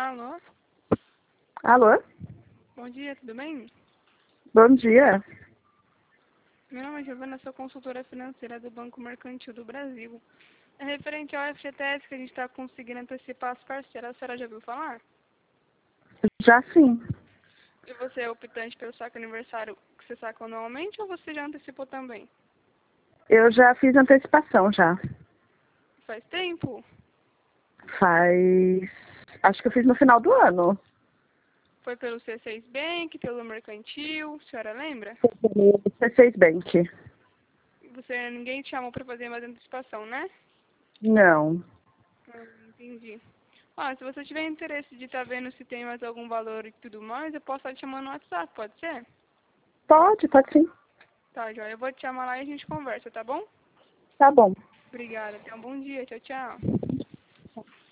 Alô? Alô? Bom dia, tudo bem? Bom dia. Meu nome é Giovana, sou consultora financeira do Banco Mercantil do Brasil. É referente ao FGTS que a gente está conseguindo antecipar as parcelas, a senhora já ouviu falar? Já sim. E você é optante pelo saque aniversário que você saca anualmente ou você já antecipou também? Eu já fiz antecipação já. Faz tempo? Faz... Acho que eu fiz no final do ano. Foi pelo C6 Bank, pelo Mercantil, a senhora lembra? C6 Bank. Ninguém te chamou para fazer mais antecipação, né? Não. Entendi. Se você tiver interesse de estar vendo se tem mais algum valor e tudo mais, eu posso estar te chamando no WhatsApp, pode ser? Pode sim. Tá, Joia. Eu vou te chamar lá e a gente conversa, tá bom? Tá bom. Obrigada. Tenha um bom dia. Tchau, tchau.